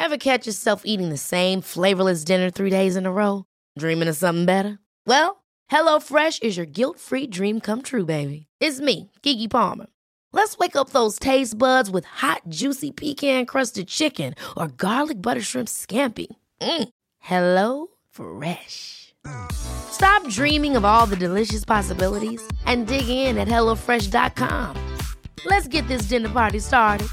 Ever catch yourself eating the same flavorless dinner 3 days in a row? Dreaming of something better? Well, HelloFresh is your guilt-free dream come true, baby. It's me, Keke Palmer. Let's wake up those taste buds with hot, juicy pecan-crusted chicken or garlic butter shrimp scampi. Hello Fresh. Stop dreaming of all the delicious possibilities and dig in at HelloFresh.com. Let's get this dinner party started.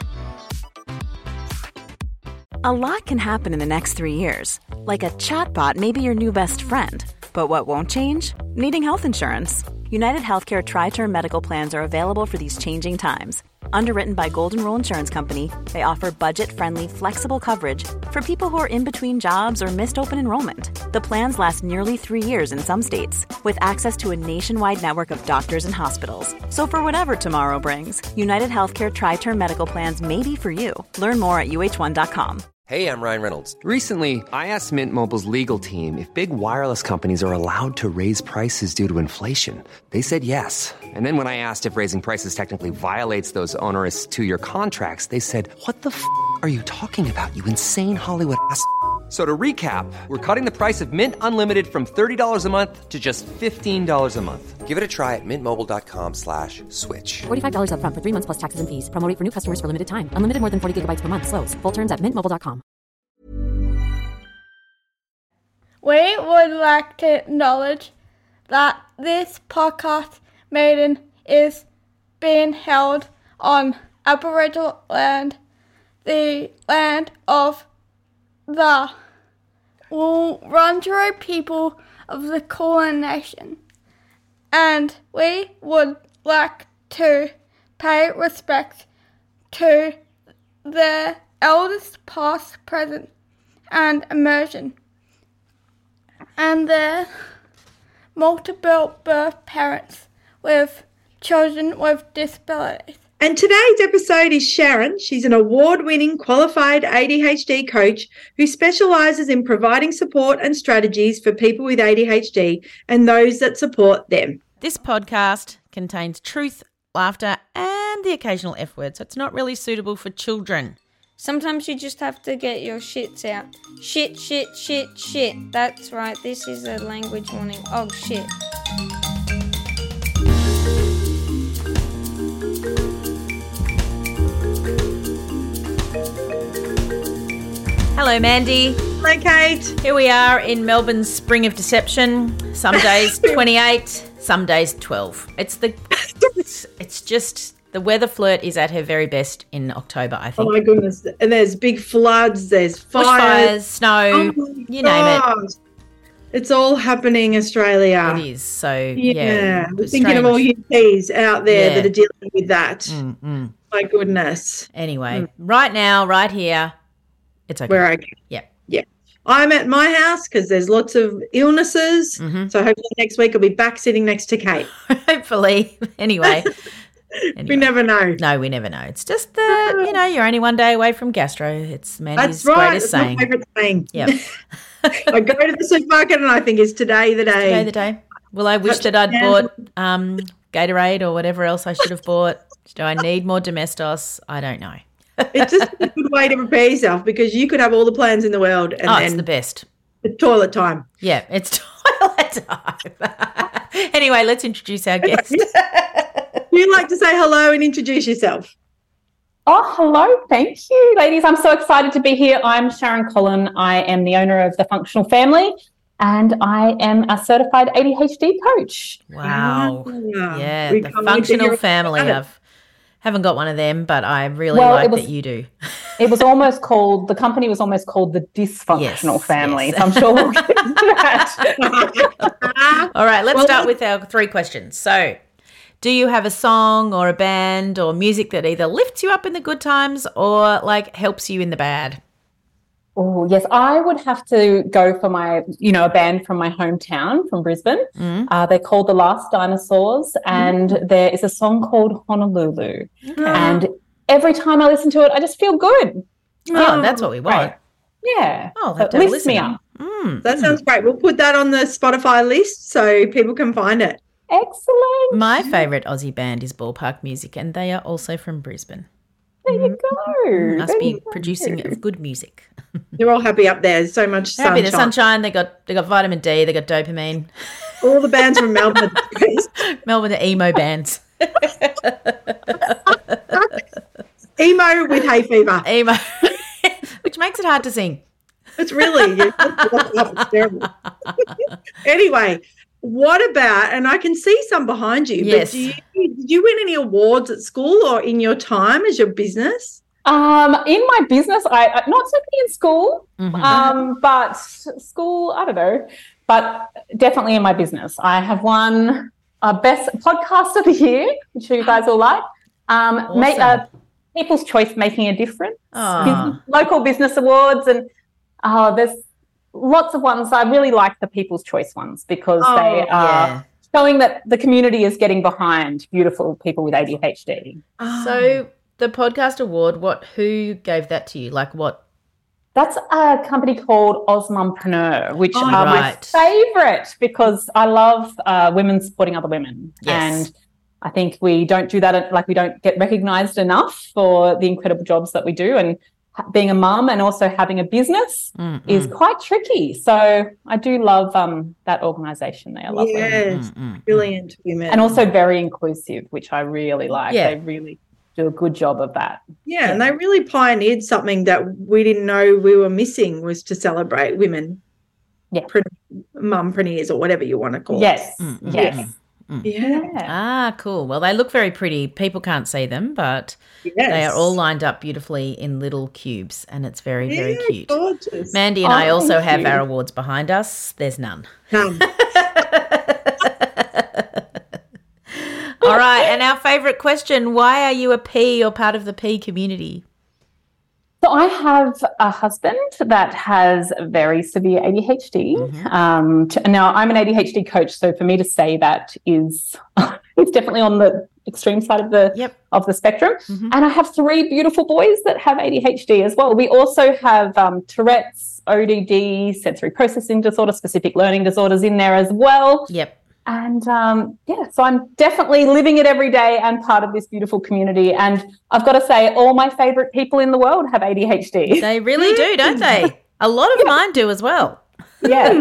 A lot can happen in the next 3 years. Like a chatbot may be your new best friend. But what won't change? Needing health insurance. United Healthcare Tri-Term Medical Plans are available for these changing times. Underwritten by Golden Rule Insurance Company, they offer budget-friendly, flexible coverage for people who are in between jobs or missed open enrollment. The plans last nearly 3 years in some states, with access to a nationwide network of doctors and hospitals. So for whatever tomorrow brings, United Healthcare Tri-Term Medical Plans may be for you. Learn more at uh1.com. Hey, I'm Ryan Reynolds. Recently, I asked Mint Mobile's legal team if big wireless companies are allowed to raise prices due to inflation. They said yes. And then when I asked if raising prices technically violates those onerous 2-year contracts, they said, "What the f*** are you talking about, you insane Hollywood ass?" So to recap, we're cutting the price of Mint Unlimited from $30 a month to just $15 a month. Give it a try at mintmobile.com/switch. $45 up front for 3 months plus taxes and fees. Promo rate for new customers for limited time. Unlimited more than 40 gigabytes per month. Slows full terms at mintmobile.com. We would like to acknowledge that this podcast meeting is being held on Aboriginal land, the land of the Wurundjeri people of the Kulin Nation, and we would like to pay respect to the elders past, present, and emerging, and their multiple birth parents with children with disabilities. And today's episode is Sharon. She's an award-winning qualified ADHD coach who specialises in providing support and strategies for people with ADHD and those that support them. This podcast contains truth, laughter, and the occasional F word, so it's not really suitable for children. Sometimes you just have to get your shits out. Shit, shit, shit, shit. That's right, this is a language warning. Oh, shit. Hello, Mandy. Hello, Kate. Here we are in Melbourne's spring of deception. Some days 28, some days 12. It's just the weather flirt is at her very best in October, I think. Oh my goodness! And there's big floods, there's fires, snow, you name it. It's all happening, Australia. It is. So yeah, we're thinking of all you Ps out there that are dealing with that. My goodness. Anyway, right now, right here, it's okay. We're okay. Yeah. Yeah. I'm at my house because there's lots of illnesses. So hopefully next week I'll be back sitting next to Kate. Hopefully. Anyway. We never know. No, we never know. It's just you're only one day away from gastro. It's Mandy's greatest saying. That's my favourite saying. Yep. I go to the supermarket and I think, is today the day? Today the day. Well, I wish that I'd bought Gatorade or whatever else I should have bought. Do I need more Domestos? I don't know. It's just a good way to prepare yourself because you could have all the plans in the world. And then it's the best. It's toilet time. Yeah, it's toilet time. Anyway, let's introduce our guest. You'd like to say hello and introduce yourself. Oh, hello. Thank you, ladies. I'm so excited to be here. I'm Sharon Collin. I am the owner of The Functional Family and I am a certified ADHD coach. Wow. Yeah, The Functional Family. I haven't got one of them, but I really that you do. It was almost called, the company was almost called The Dysfunctional Family. Yes. So I'm sure we'll get into that. All right, let's start with our 3 questions. So, do you have a song or a band or music that either lifts you up in the good times or helps you in the bad? Oh, yes. I would have to go for my, a band from my hometown, from Brisbane. They're called The Last Dinosaurs, and there is a song called Honolulu. Okay. And every time I listen to it, I just feel good. Oh, that's what we want. Right. Yeah. Oh, it lifts me up. That sounds great. We'll put that on the Spotify list so people can find it. Excellent. My favourite Aussie band is Ballpark Music, and they are also from Brisbane. There you go. Must be producing of good music. They're all happy up there. There's so much They're happy. sunshine. The sunshine. They got vitamin D. They got dopamine. All the bands from Melbourne. Melbourne, the emo bands. Emo with hay fever. Emo, which makes it hard to sing. It's really it's terrible. Anyway, what about, and I can see some behind you, Yes. but did you win any awards at school or in your time as your business? In my business, I not so many in school, but school, I don't know, but definitely in my business. I have won Best Podcast of the Year, which you guys all like. Awesome. People's Choice Making a Difference, Oh. local business awards, and there's lots of ones. I really like the People's Choice ones because they are showing that the community is getting behind beautiful people with ADHD. So the podcast award, who gave that to you? Like what? That's a company called Osmompreneur, which are my right. favourite because I love women supporting other women. Yes. And I think we don't do that, like we don't get recognised enough for the incredible jobs that we do. And being a mum and also having a business is quite tricky. So I do love that organisation. They are lovely. Yes, brilliant women. And also very inclusive, which I really like. Yeah. They really do a good job of that. Yeah, and they really pioneered something that we didn't know we were missing, was to celebrate women, mumpreneurs or whatever you want to call Yes, it. yes. Yeah. Ah, cool. Well, they look very pretty. People can't see them, but they are all lined up beautifully in little cubes, and it's very, very cute. Gorgeous. Mandy and I also thank have you. our awards behind us. There's none. All right, and our favourite question, why are you a P or part of the P community? So I have a husband that has very severe ADHD. Now I'm an ADHD coach, so for me to say that is it's definitely on the extreme side of the spectrum. And I have 3 beautiful boys that have ADHD as well. We also have Tourette's, ODD, sensory processing disorder, specific learning disorders in there as well. Yep. And so I'm definitely living it every day and part of this beautiful community. And I've got to say, all my favourite people in the world have ADHD. They really do, don't they? A lot of mine do as well. Yeah.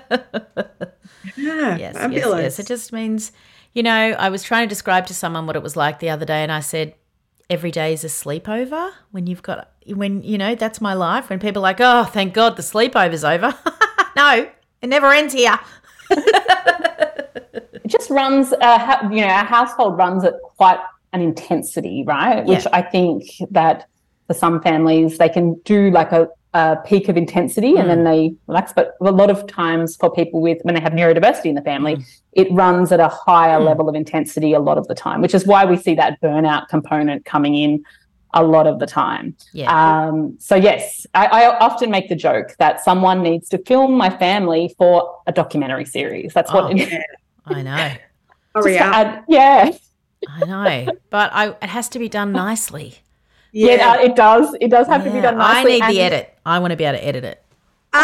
Yes, fabulous. yes. It just means, I was trying to describe to someone what it was like the other day, and I said, every day is a sleepover that's my life. When people are like, oh, thank God the sleepover's over. No, it never ends here. It just runs, our household runs at quite an intensity, right? Which I think that for some families, they can do like a peak of intensity and then they relax. But a lot of times for people when they have neurodiversity in the family, it runs at a higher level of intensity a lot of the time, which is why we see that burnout component coming in a lot of the time. So yes, I often make the joke that someone needs to film my family for a documentary series. That's what I know. Hurry up. I know. But it has to be done nicely. Yeah, it does. It does have to be done nicely. I need the edit. I want to be able to edit it.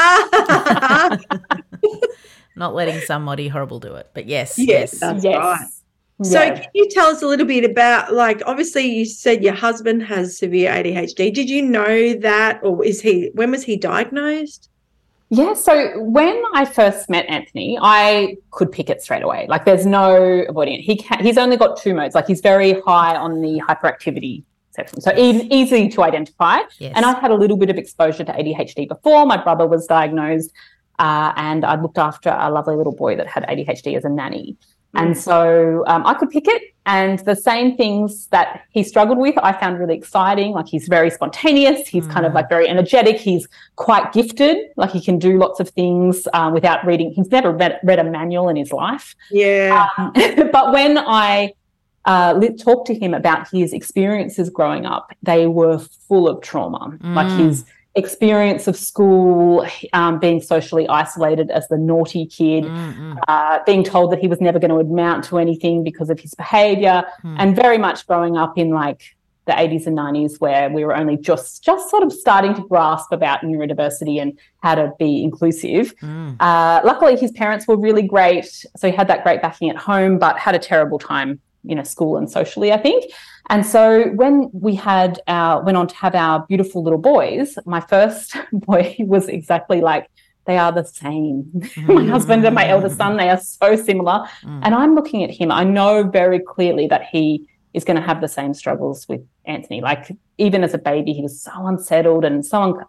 Not letting somebody horrible do it. But yes. That's right. So can you tell us a little bit about, like, obviously you said your husband has severe ADHD. Did you know that, or when was he diagnosed? Yeah, so when I first met Anthony, I could pick it straight away. Like, there's no avoiding it. He's only got 2 modes. Like, he's very high on the hyperactivity section, so easy to identify. Yes. And I've had a little bit of exposure to ADHD before. My brother was diagnosed, and I looked after a lovely little boy that had ADHD as a nanny. And so I could pick it, and the same things that he struggled with I found really exciting. Like, he's very spontaneous, he's kind of like very energetic, he's quite gifted, like he can do lots of things without reading. He's never read a manual in his life. But when I talked to him about his experiences growing up, they were full of trauma. Like his experience of school, being socially isolated as the naughty kid, being told that he was never going to amount to anything because of his behaviour, and very much growing up in like the 80s and 90s where we were only just sort of starting to grasp about neurodiversity and how to be inclusive. Luckily, his parents were really great, so he had that great backing at home, but had a terrible time, school and socially, I think. And so when we went on to have our beautiful little boys, my first boy was exactly like, they are the same. My husband and my eldest son, they are so similar. And I'm looking at him. I know very clearly that he is going to have the same struggles with Anthony. Like, even as a baby, he was so unsettled and so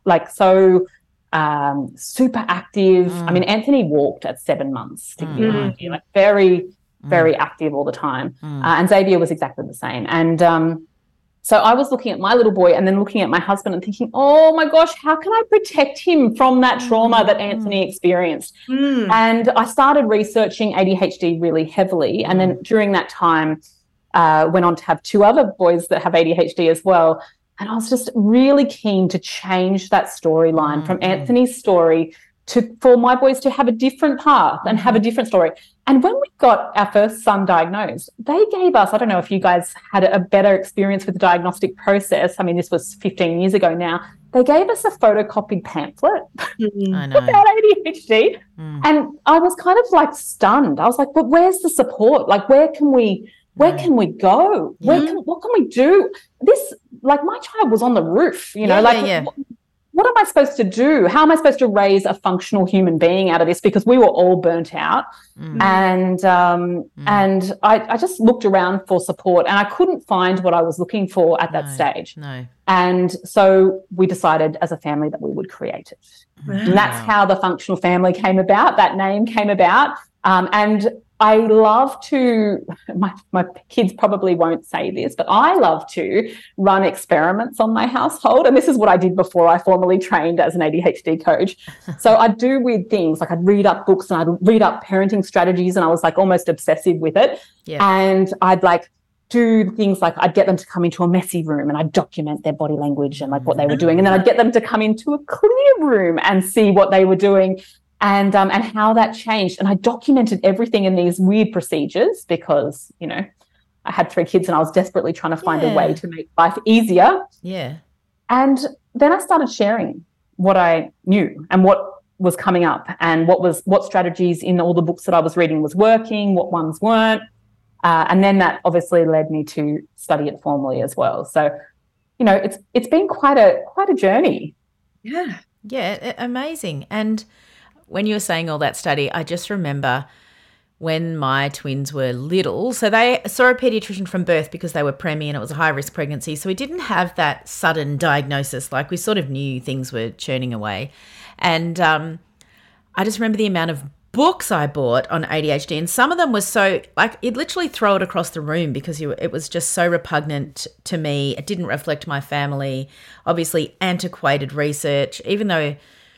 super active. I mean, Anthony walked at 7 months, to give you an idea, like very, very active all the time. And Xavier was exactly the same. And so I was looking at my little boy and then looking at my husband and thinking, oh my gosh, how can I protect him from that trauma that Anthony experienced? And I started researching ADHD really heavily. And then during that time, went on to have 2 other boys that have ADHD as well. And I was just really keen to change that storyline from Anthony's story for my boys to have a different path and have a different story. And when we got our first son diagnosed, they gave us, I don't know if you guys had a better experience with the diagnostic process. I mean, this was 15 years ago now. They gave us a photocopied pamphlet about ADHD. And I was kind of like stunned. I was like, but where's the support? Like, where can we go? What can we do? This, like, my child was on the roof, what am I supposed to do? How am I supposed to raise a functional human being out of this? Because we were all burnt out. And I just looked around for support and I couldn't find what I was looking for at that stage. And so we decided as a family that we would create it. And that's how the Functional Family came about. That name came about. And I love to, my kids probably won't say this, but I love to run experiments on my household. And this is what I did before I formally trained as an ADHD coach. So I'd do weird things, like I'd read up books and I'd read up parenting strategies, and I was like almost obsessive with it. And I'd like do things like I'd get them to come into a messy room and I'd document their body language and like what they were doing. And then I'd get them to come into a clear room and see what they were doing. And how that changed. And I documented everything in these weird procedures because, I had 3 kids and I was desperately trying to find a way to make life easier. And then I started sharing what I knew and what was coming up and what strategies in all the books that I was reading was working, what ones weren't. And then that obviously led me to study it formally as well. So, it's been quite a journey. Yeah, amazing. And when you were saying all that study, I just remember when my twins were little. So they saw a pediatrician from birth because they were preemie and it was a high-risk pregnancy. So we didn't have that sudden diagnosis. Like, we sort of knew things were churning away. And I just remember the amount of books I bought on ADHD, and some of them were so, like, you'd literally throw it across the room because it was just so repugnant to me. It didn't reflect my family. Obviously, antiquated research, even though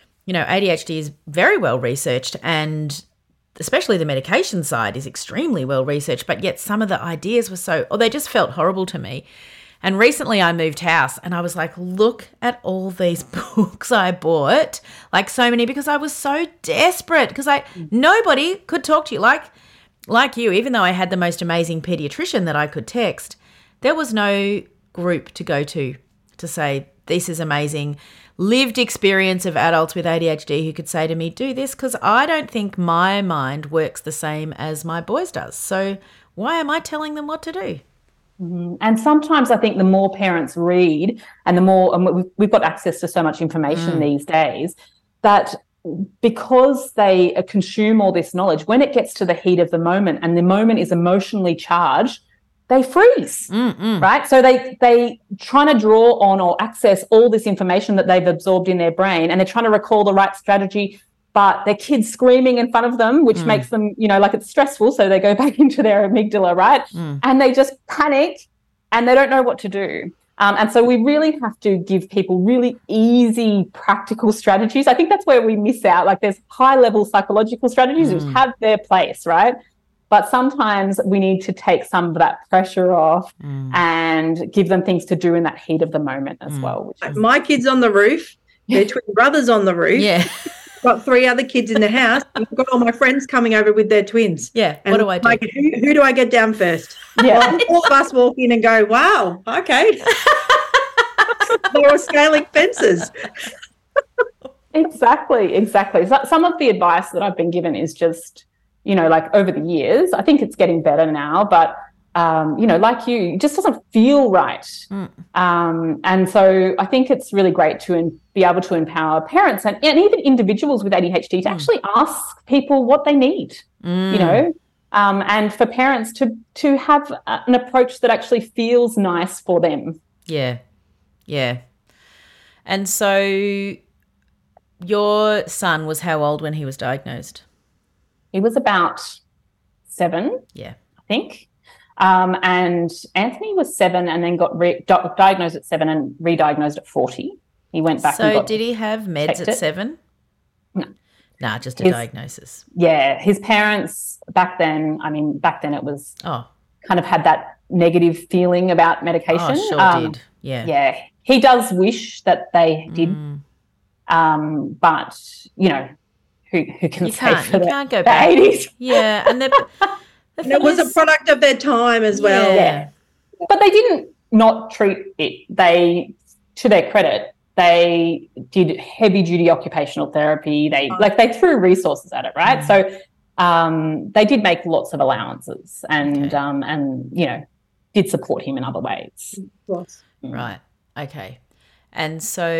ADHD is very well researched, and especially the medication side is extremely well researched, but yet some of the ideas were they just felt horrible to me. And recently I moved house and I was like, look at all these books I bought, like so many, because I was so desperate because nobody could talk to you like you, even though I had the most amazing pediatrician that I could text. There was no group to go to say, this is amazing. Lived experience of adults with ADHD who could say to me, do this, because I don't think my mind works the same as my boys does. So why am I telling them what to do? And sometimes I think the more parents read and the more, and we've got access to so much information these days, that because they consume all this knowledge, when it gets to the heat of the moment and the moment is emotionally charged, they freeze, right? So they trying to draw on or access all this information that they've absorbed in their brain, and they're trying to recall the right strategy, but their kid's screaming in front of them, which makes them, like it's stressful. So they go back into their amygdala, right? And they just panic and they don't know what to do. And so we really have to give people really easy, practical strategies. I think that's where we miss out. Like, there's high-level psychological strategies which have their place, right? But sometimes we need to take some of that pressure off and give them things to do in that heat of the moment as well. My kids on the roof, their twin brothers on the roof. Yeah. Got 3 other kids in the house, and I've got all my friends coming over with their twins. Yeah. And what do I do? Like, who do I get down first? Yeah. All of us walk in and go, wow, okay. They were scaling fences. Exactly. So some of the advice that I've been given is just, like over the years, I think it's getting better now, but like you, it just doesn't feel right. And so I think it's really great to be able to empower parents and even individuals with ADHD to actually ask people what they need, and for parents to have an approach that actually feels nice for them. Yeah, yeah. And so your son was how old when he was diagnosed? He was about 7, I think. And Anthony was 7 and then got diagnosed at 7 and re-diagnosed at 40. He went back and got did he have meds at 7? No. Nah, just a diagnosis. Yeah, his parents back then it was kind of had that negative feeling about medication. Oh, sure did. Yeah. Yeah, he does wish that they did, but, who can say for you can't go back. 80s? Yeah, and it was a product of their time as well. Yeah. But they didn't not treat it. They, to their credit, they did heavy duty occupational therapy. They threw resources at it, right? So they did make lots of allowances and did support him in other ways. Right. Okay. And so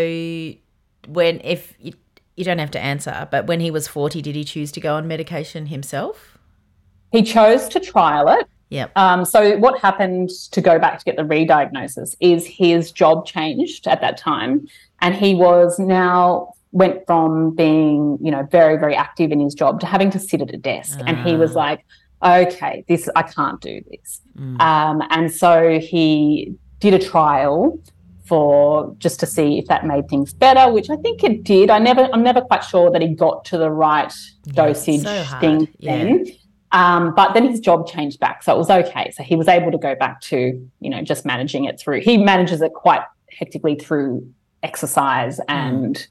if you don't have to answer, but when he was 40, did he choose to go on medication himself? He chose to trial it. Yep. So what happened, to go back to get the re-diagnosis, is his job changed at that time, and he went from being, very, very active in his job to having to sit at a desk. And he was like, okay, I can't do this. And so he did a trial just to see if that made things better, which I think it did. I'm never quite sure that he got to the right dosage thing then. But then his job changed back, so it was okay. So he was able to go back to, just managing it through. He manages it quite hectically through exercise and,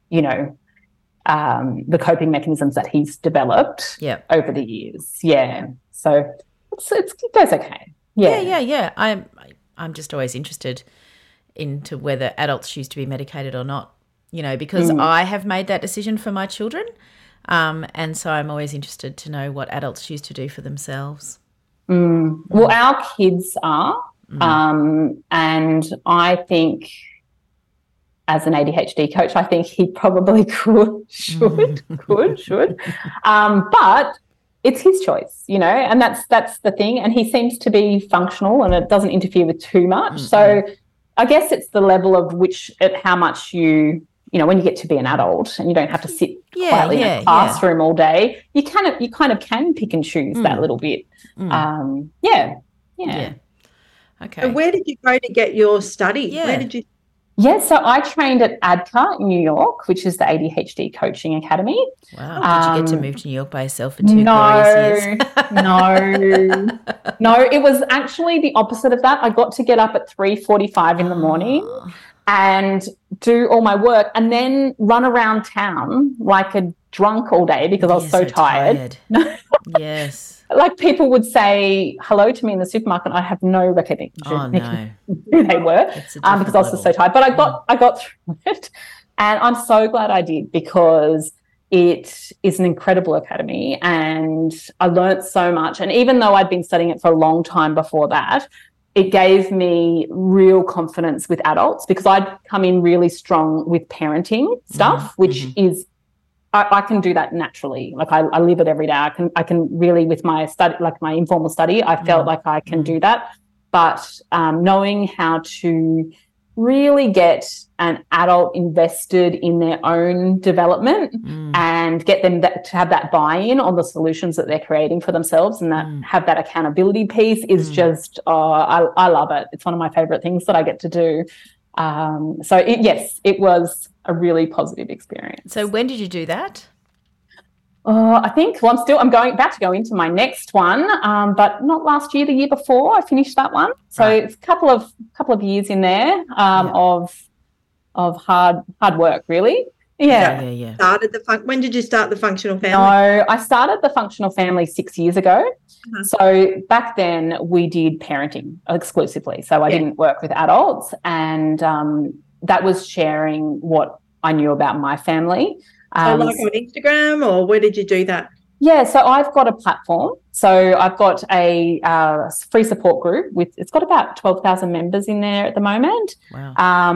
the coping mechanisms that he's developed over the years. Yeah. So it goes okay. Yeah. I'm just always interested into whether adults choose to be medicated or not, because I have made that decision for my children. And so I'm always interested to know what adults choose to do for themselves. Well, our kids are, and I think as an ADHD coach, I think he probably should. But it's his choice, and that's the thing. And he seems to be functional and it doesn't interfere with too much. So I guess it's the level of how much when you get to be an adult and you don't have to sit quietly in a classroom all day, you kind of can pick and choose that little bit. Yeah. Okay. And where did you go to get your study? Yeah. Where did you? Yeah, so I trained at ADCA in New York, which is the ADHD Coaching Academy. Wow. Did you get to move to New York by yourself for 2 glorious years? No, it was actually the opposite of that. I got to get up at 3:45 in the morning and do all my work and then run around town like a drunk all day because I was so tired. Yes. Like people would say hello to me in the supermarket and I have no recollection who they were because I was so tired. But I got through it, and I'm so glad I did because it is an incredible academy and I learnt so much. And even though I'd been studying it for a long time before that, it gave me real confidence with adults because I'd come in really strong with parenting stuff, which is I can do that naturally. Like I live it every day. I can really, with my study, like my informal study, I felt like I can do that. But knowing how to really get an adult invested in their own development and get them to have that buy-in on the solutions that they're creating for themselves and that have that accountability piece is just, I love it. It's one of my favorite things that I get to do. It was a really positive experience. So when did you do that? I think, I'm about to go into my next one, but not last year, the year before I finished that one. So it's a couple of years in there of hard work, really. Yeah. When did you start the Functional Family? No, I started the Functional Family 6 years ago. So back then we did parenting exclusively. So I didn't work with adults, and that was sharing what I knew about my family. Like on Instagram, or where did you do that? Yeah, so I've got a platform. So I've got a free support group it's got about 12,000 members in there at the moment. Wow.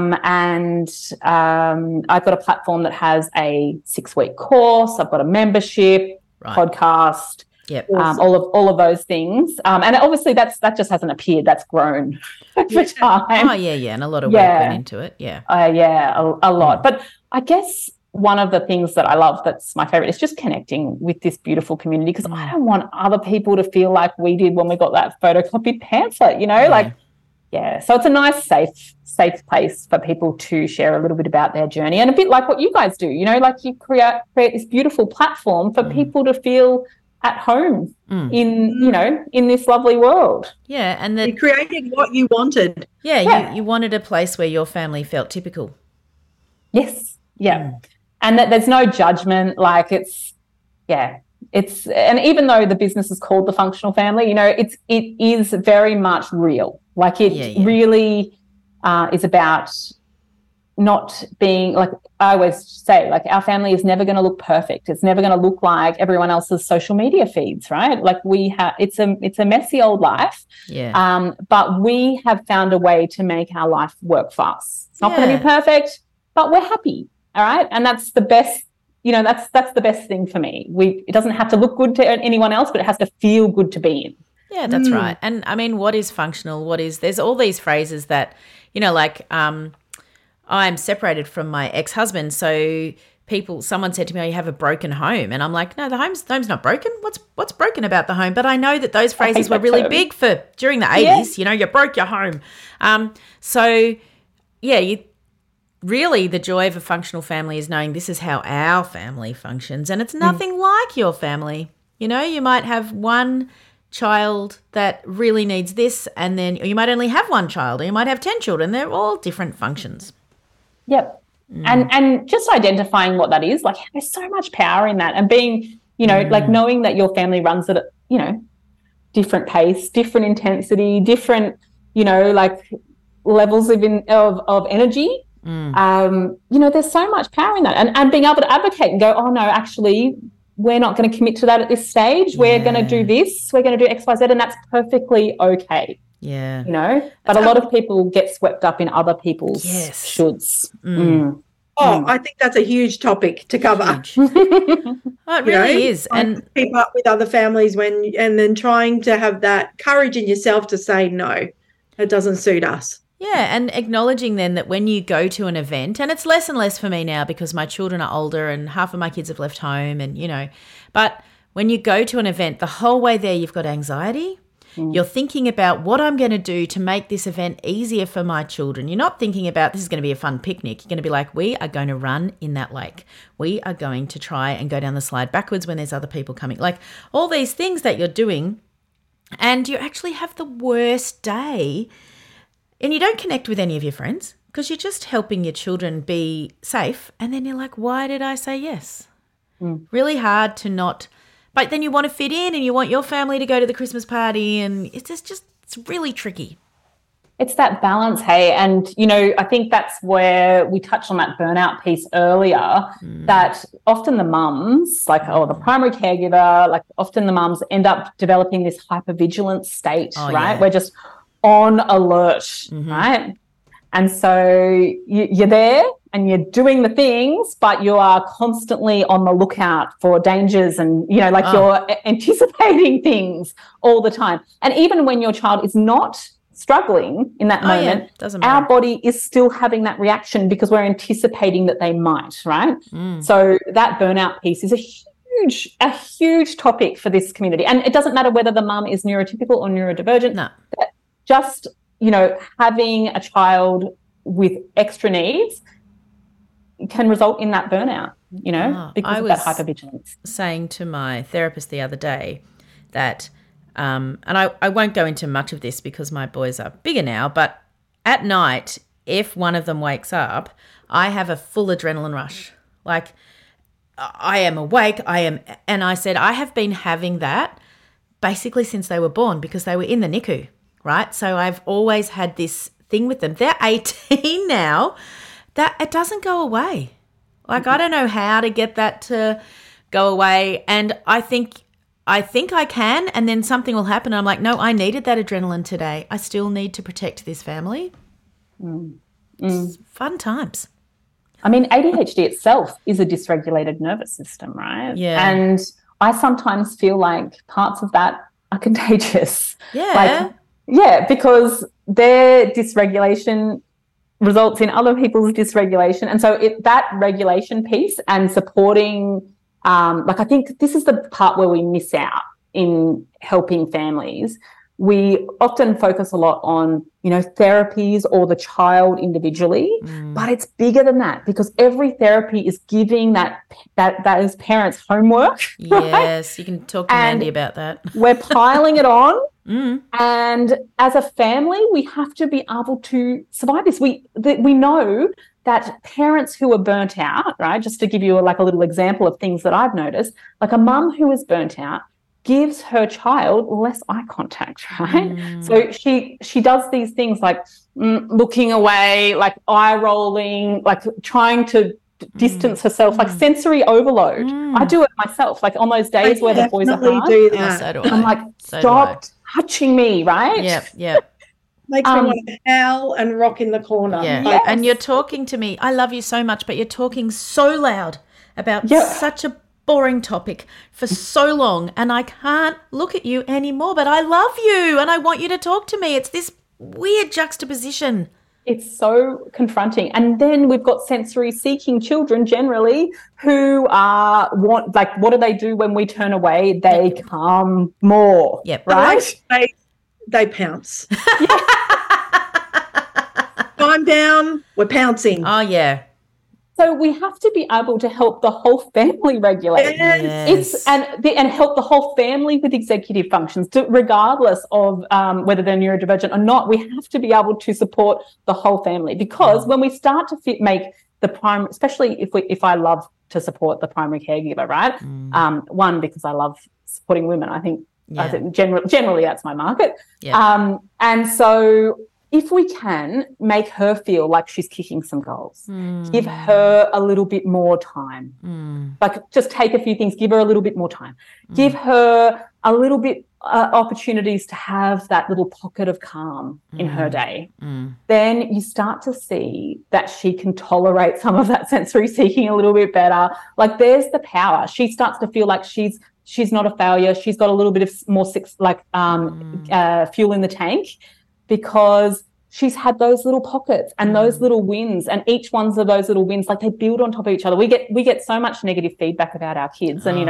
I've got a platform that has a 6-week course. I've got a membership, podcast, all of those things. And obviously that just hasn't appeared. That's grown over time. Oh, yeah. And a lot of work went into it. Yeah. A lot. But I guess one of the things that I love that's my favorite is just connecting with this beautiful community, because I don't want other people to feel like we did when we got that photocopied pamphlet, so it's a nice safe place for people to share a little bit about their journey, and a bit like what you guys do, you create this beautiful platform for people to feel at home in this lovely world. Yeah, and you created what you wanted. Yeah. You wanted a place where your family felt typical. Yes. Yeah. And that there's no judgment, and even though the business is called The Functional Family, it is very much real. Really is about not being, I always say, our family is never going to look perfect. It's never going to look like everyone else's social media feeds, right? It's a messy old life. Yeah. But we have found a way to make our life work for us. It's not going to be perfect, but we're happy. All right. And that's the best, that's the best thing for me. It doesn't have to look good to anyone else, but it has to feel good to be in. Yeah, that's right. And I mean, what is functional? There's all these phrases that, I'm separated from my ex-husband. So someone said to me, oh, you have a broken home. And I'm like, no, the home's not broken. What's broken about the home? But I know that those phrases were really big during the 80s, you broke your home. Really, the joy of a functional family is knowing this is how our family functions, and it's nothing like your family. You might have one child that really needs this, and then you might only have one child, or you might have 10 children. They're all different functions. Yep. And just identifying what that is, there's so much power in that, and being, knowing that your family runs at a, different pace, different intensity, different, levels of energy. There's so much power in that, and being able to advocate and go, oh no, actually we're not going to commit to that at this stage. We're going to do this. We're going to do X, Y, Z, and that's perfectly okay. Yeah. But a lot of people get swept up in other people's shoulds. I think that's a huge topic to cover. It really is. And keep up with other families and then trying to have that courage in yourself to say, no, it doesn't suit us. Yeah, and acknowledging then that when you go to an event, and it's less and less for me now because my children are older and half of my kids have left home but when you go to an event, the whole way there you've got anxiety. You're thinking about what I'm going to do to make this event easier for my children. You're not thinking about this is going to be a fun picnic. You're going to be like, we are going to run in that lake. We are going to try and go down the slide backwards when there's other people coming. All these things that you're doing, and you actually have the worst day. And you don't connect with any of your friends because you're just helping your children be safe. And then you're like, why did I say yes? Really hard to not. But then you want to fit in and you want your family to go to the Christmas party, and it's really tricky. It's that balance, hey? And, I think that's where we touched on that burnout piece earlier, that often the mums, the primary caregiver, often the mums end up developing this hypervigilance state, right? Yeah. We're just on alert, right? And so you're there and you're doing the things, but you are constantly on the lookout for dangers and, you're anticipating things all the time. And even when your child is not struggling in that moment, doesn't matter. Our body is still having that reaction because we're anticipating that they might, right? So that burnout piece is a huge topic for this community. And it doesn't matter whether the mum is neurotypical or neurodivergent. No. Just, having a child with extra needs can result in that burnout, because of that hypervigilance. Saying to my therapist the other day that, and I won't go into much of this because my boys are bigger now, but at night, if one of them wakes up, I have a full adrenaline rush. I am awake, and I said, I have been having that basically since they were born because they were in the NICU. Right? So I've always had this thing with them. They're 18 now. That it doesn't go away. I don't know how to get that to go away. And I think I can, and then something will happen. I'm like, no, I needed that adrenaline today. I still need to protect this family. It's fun times. I mean, ADHD itself is a dysregulated nervous system, right? Yeah. And I sometimes feel like parts of that are contagious. Yeah. Because their dysregulation results in other people's dysregulation. And so that regulation piece and supporting, I think this is the part where we miss out in helping families. We often focus a lot on, therapies or the child individually, but it's bigger than that because every therapy is giving those parents homework. Yes, right? You can talk to Mandy about that. We're piling it on. And as a family, we have to be able to survive this. We know that parents who are burnt out, right, just to give you a little example of things that I've noticed, like a mum who is burnt out gives her child less eye contact, right? So she does these things like looking away, like eye rolling, like trying to distance herself, like sensory overload. I do it myself, like on those days where the boys are hard. Do that. So do I. I'm like, stop touching me, right? Yep. Makes me want to howl and rock in the corner. Yeah. Yes. And you're talking to me. I love you so much, but you're talking so loud about such a boring topic for so long, and I can't look at you anymore, but I love you and I want you to talk to me. It's this weird juxtaposition. It's so confronting. And then we've got sensory seeking children generally who what do they do when we turn away? They come more. Yep. Right? They pounce. I'm down, we're pouncing. Oh, yeah. So we have to be able to help the whole family regulate. Yes. And help the whole family with executive functions, regardless of whether they're neurodivergent or not. We have to be able to support the whole family because when we start to make the primary, especially if I love to support the primary caregiver, right? One, because I love supporting women. I think generally that's my market. Yeah. And so if we can make her feel like she's kicking some goals, give her a little bit more time, like just take a few things, give her a little bit more time, give her a little bit opportunities to have that little pocket of calm in her day, then you start to see that she can tolerate some of that sensory seeking a little bit better. Like there's the power. She starts to feel like she's not a failure. She's got a little bit of more fuel in the tank, because she's had those little pockets and those little wins, and each one's of those little wins, like they build on top of each other. We get so much negative feedback about our kids, and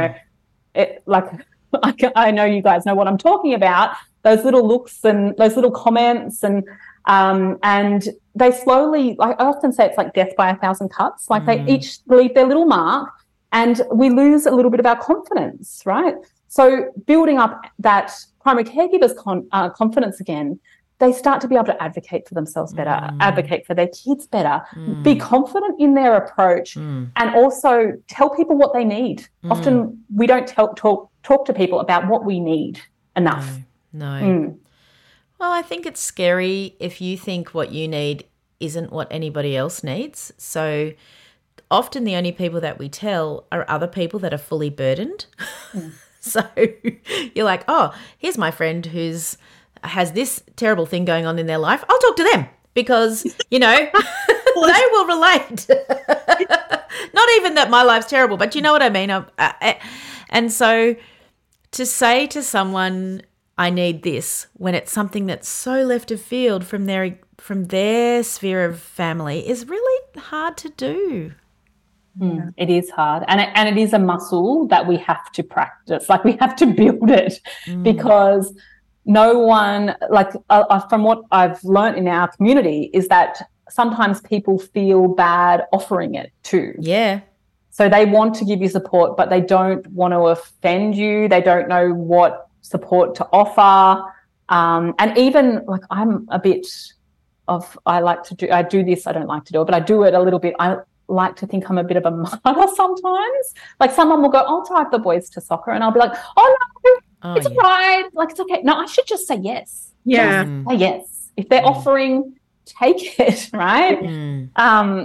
I know you guys know what I'm talking about. Those little looks and those little comments, and they slowly, like I often say, it's like death by 1,000 cuts. Like they each leave their little mark, and we lose a little bit of our confidence, right? So building up that primary caregiver's confidence again, they start to be able to advocate for themselves better, advocate for their kids better, be confident in their approach, and also tell people what they need. Often we don't talk to people about what we need enough. No. Well, I think it's scary if you think what you need isn't what anybody else needs. So often the only people that we tell are other people that are fully burdened. So you're like, oh, here's my friend who's has this terrible thing going on in their life. I'll talk to them because, they will relate. Not even that my life's terrible, but you know what I mean? And so to say to someone, I need this, when it's something that's so left of field from their sphere of family, is really hard to do. It is hard. And it is a muscle that we have to practice. Like we have to build it because no one, from what I've learned in our community, is that sometimes people feel bad offering it too. Yeah. So they want to give you support, but they don't want to offend you. They don't know what support to offer. And even like I'm a bit of, I do this, I don't like to do it, but I do it a little bit. I like to think I'm a bit of a martyr sometimes. Like someone will go, I'll drive the boys to soccer, and I'll be like, oh no, it's right. Like it's okay. No, I should just say yes. Yeah. Just say yes. If they're offering, take it, right?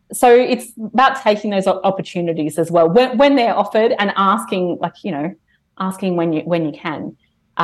So it's about taking those opportunities as well when they're offered, and asking, asking when you can,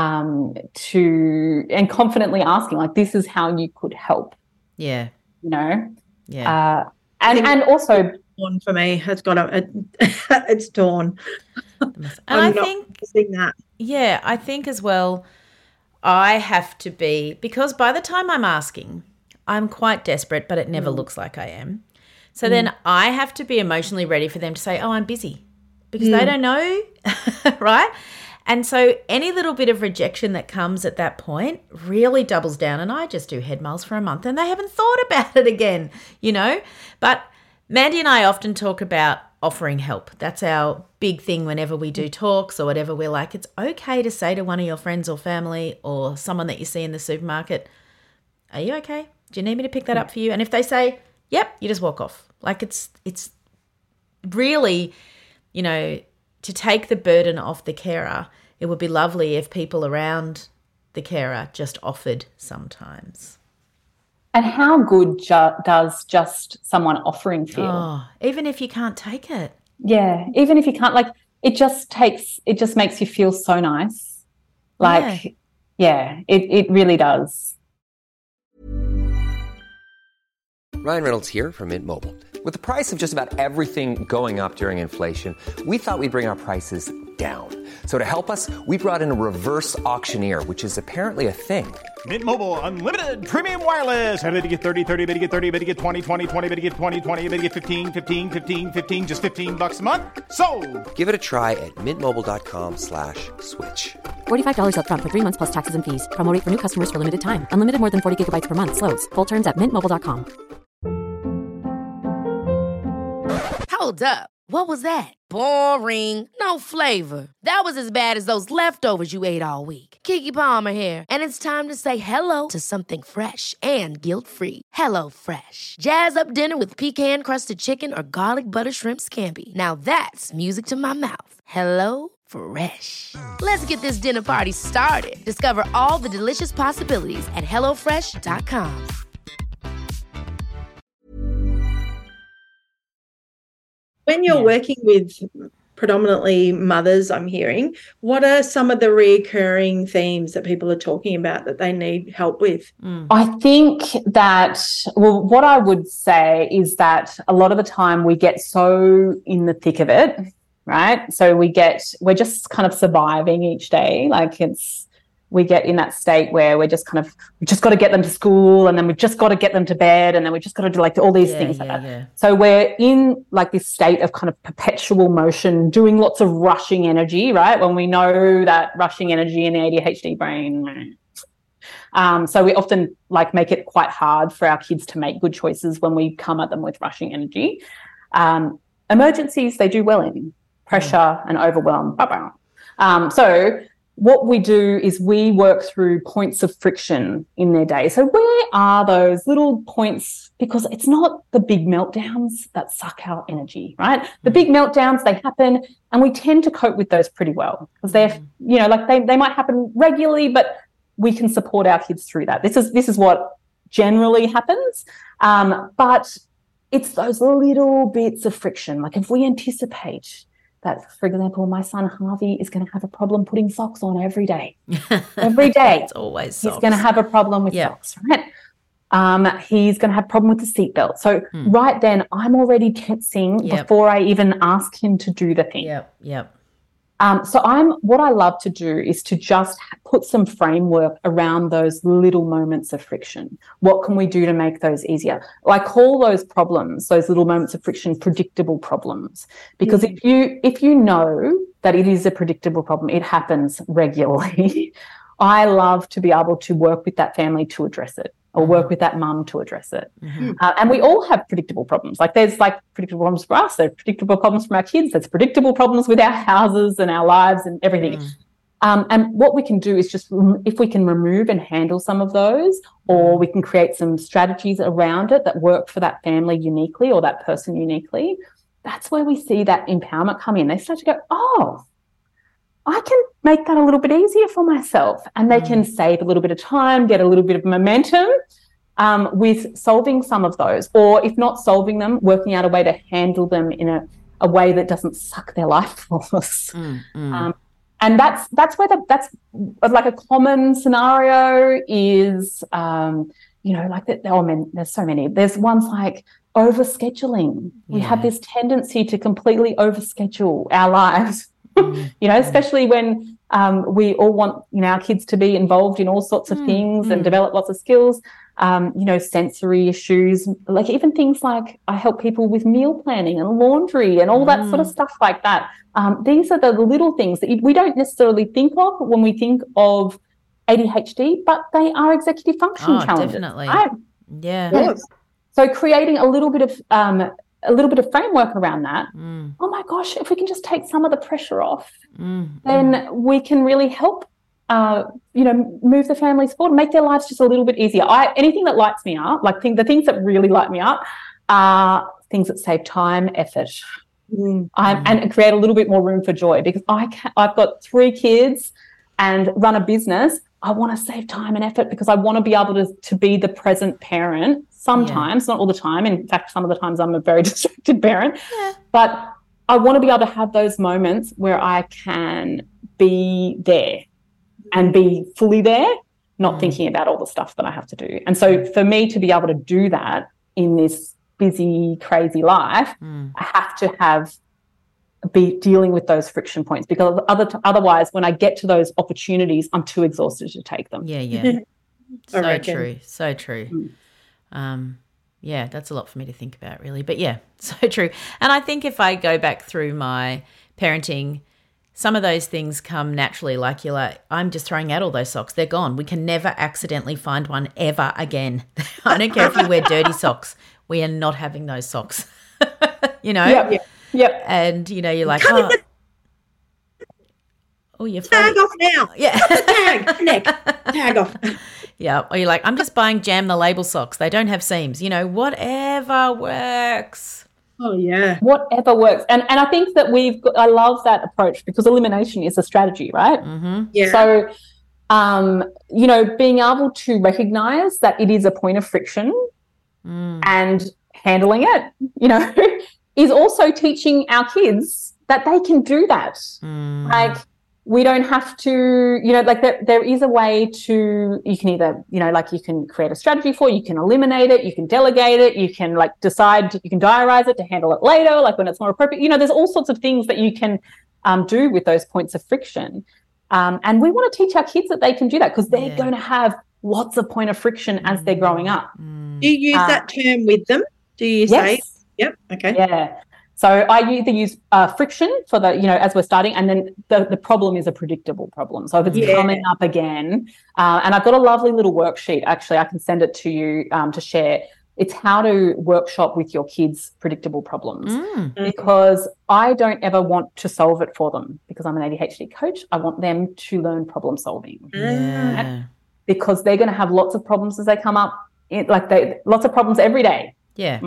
and confidently asking, like, this is how you could help. Yeah. Yeah. And also, dawn for me. It's dawn. And I think that. Yeah, I think as well, I have to be, because by the time I'm asking, I'm quite desperate, but it never looks like I am. So then I have to be emotionally ready for them to say, oh, I'm busy, because they don't know, right? And so any little bit of rejection that comes at that point really doubles down, and I just do head miles for a month and they haven't thought about it again, But Mandy and I often talk about offering help. That's our big thing whenever we do talks or whatever. We're like, it's okay to say to one of your friends or family or someone that you see in the supermarket, are you okay? Do you need me to pick that up for you? And if they say, yep, you just walk off. Like it's really, to take the burden off the carer. It would be lovely if people around the carer just offered sometimes. And how good does just someone offering feel? Oh, even if you can't take it. Yeah, even if you can't, it just makes you feel so nice. It really does. Ryan Reynolds here from Mint Mobile. With the price of just about everything going up during inflation, we thought we'd bring our prices down. So to help us, we brought in a reverse auctioneer, which is apparently a thing. Mint Mobile Unlimited Premium Wireless. How to get 30, 30, bit to get 30, bit to get 20, 20, 20, bit to get 20, 20, bit to get 15, 15, 15, 15, just $15 a month? Sold! Give it a try at mintmobile.com/switch. $45 up front for 3 months plus taxes and fees. Promo rate for new customers for limited time. Unlimited more than 40 gigabytes per month. Slows full terms at mintmobile.com. Hold up. What was that? Boring. No flavor. That was as bad as those leftovers you ate all week. Keke Palmer here, and it's time to say hello to something fresh and guilt-free. Hello Fresh. Jazz up dinner with pecan-crusted chicken or garlic butter shrimp scampi. Now that's music to my mouth. Hello Fresh. Let's get this dinner party started. Discover all the delicious possibilities at hellofresh.com. When you're working with predominantly mothers, I'm hearing, what are some of the recurring themes that people are talking about that they need help with? I think that, what I would say is that a lot of the time we get so in the thick of it, right? So we're just kind of surviving each day. We get in that state where we just got to get them to school, and then we've just got to get them to bed, and then we just got to do all these things like that. Yeah. So we're in this state of kind of perpetual motion, doing lots of rushing energy, right? When we know that rushing energy in the ADHD brain. So we often make it quite hard for our kids to make good choices when we come at them with rushing energy. Emergencies, they do well in pressure and overwhelm. So what we do is we work through points of friction in their day. So where are those little points? Because it's not the big meltdowns that suck our energy, right? The big meltdowns, they happen, and we tend to cope with those pretty well because they're, they might happen regularly, but we can support our kids through that. This is what generally happens. But it's those little bits of friction. If we anticipate that, for example, my son Harvey is going to have a problem putting socks on every day. Every day. It's always socks. He's going to have a problem with socks, right? He's going to have a problem with the seatbelt. So right then I'm already tensing before I even ask him to do the thing. Yep. So what I love to do is to just put some framework around those little moments of friction. What can we do to make those easier? I call those problems, those little moments of friction, predictable problems. Because if you know that it is a predictable problem, it happens regularly. I love to be able to work with that family to address it, or work with that mum to address it. And we all have predictable problems. There's predictable problems for us, there's predictable problems from our kids, there's predictable problems with our houses and our lives and everything. And what we can do is just, if we can remove and handle some of those, or we can create some strategies around it that work for that family uniquely or that person uniquely, that's where we see that empowerment come in. They start to go, oh, I can make that a little bit easier for myself, and they can save a little bit of time, get a little bit of momentum, with solving some of those, or if not solving them, working out a way to handle them in a way that doesn't suck their life force. And that's where that's like a common scenario is, there's so many. There's ones like overscheduling. We have this tendency to completely overschedule our lives, especially when we all want, our kids to be involved in all sorts of things and develop lots of skills, sensory issues, like even things like I help people with meal planning and laundry and all that sort of stuff like that. These are the little things that we don't necessarily think of when we think of ADHD, but they are executive function challenges. Definitely. Right? Yeah. So creating a little bit of framework around that. Oh my gosh, if we can just take some of the pressure off, then we can really help move the families forward, make their lives just a little bit easier. Anything that lights me up, the things that really light me up are things that save time, effort, and create a little bit more room for joy, because I've got 3 kids and run a business. I want to save time and effort because I want to be able to be the present parent sometimes, not all the time. In fact, some of the times I'm a very distracted parent, but I want to be able to have those moments where I can be there and be fully there, not thinking about all the stuff that I have to do. And so for me to be able to do that in this busy, crazy life, I have to be dealing with those friction points, because otherwise when I get to those opportunities, I'm too exhausted to take them. Yeah. So true. That's a lot for me to think about, really. But yeah, so true. And I think if I go back through my parenting, some of those things come naturally, like you're like, I'm just throwing out all those socks. They're gone. We can never accidentally find one ever again. I don't care if you wear dirty socks. We are not having those socks, Yep. And, you're like, you're tag off now. Yeah. Tag off. Yeah. Or you're like, I'm just buying Jam the Label socks. They don't have seams. Whatever works. Oh, yeah. Whatever works. And I think that I love that approach, because elimination is a strategy, right? Mm-hmm. Yeah. So, being able to recognize that it is a point of friction and handling it, is also teaching our kids that they can do that. Like, we don't have to, there is a way to, you can either, you can create a strategy for it, you can eliminate it, you can delegate it, you can decide, you can diarize it to handle it later, when it's more appropriate. There's all sorts of things that you can do with those points of friction. And we want to teach our kids that they can do that, because they're going to have lots of point of friction as they're growing up. Do you use that term with them? Do you say? Yep. Okay. Yeah. So I either use friction for the, as we're starting, and then the problem is a predictable problem. So if it's coming up again, and I've got a lovely little worksheet, actually, I can send it to you to share. It's how to workshop with your kids predictable problems, because I don't ever want to solve it for them, because I'm an ADHD coach. I want them to learn problem solving. Yeah. Because they're going to have lots of problems as they come up, lots of problems every day. Yeah.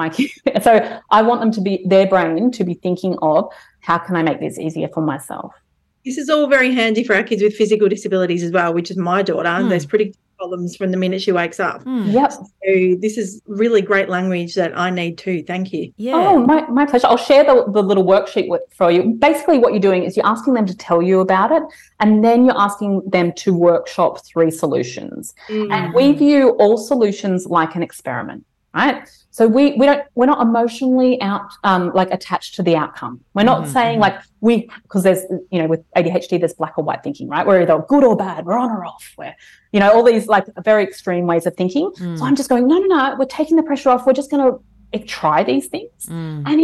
So I want them to be, their brain to be thinking of, how can I make this easier for myself? This is all very handy for our kids with physical disabilities as well, which is my daughter. There's predictable problems from the minute she wakes up. Yep. So this is really great language that I need too. Thank you. Yeah. Oh, my pleasure. I'll share the little worksheet for you. Basically what you're doing is you're asking them to tell you about it, and then you're asking them to workshop 3 solutions. And we view all solutions like an experiment, right? So we're not emotionally attached to the outcome. We're not saying because there's, with ADHD, there's black or white thinking, right? We're either good or bad, we're on or off, we're, all these very extreme ways of thinking. So I'm just going, no, we're taking the pressure off. We're just going to try these things. And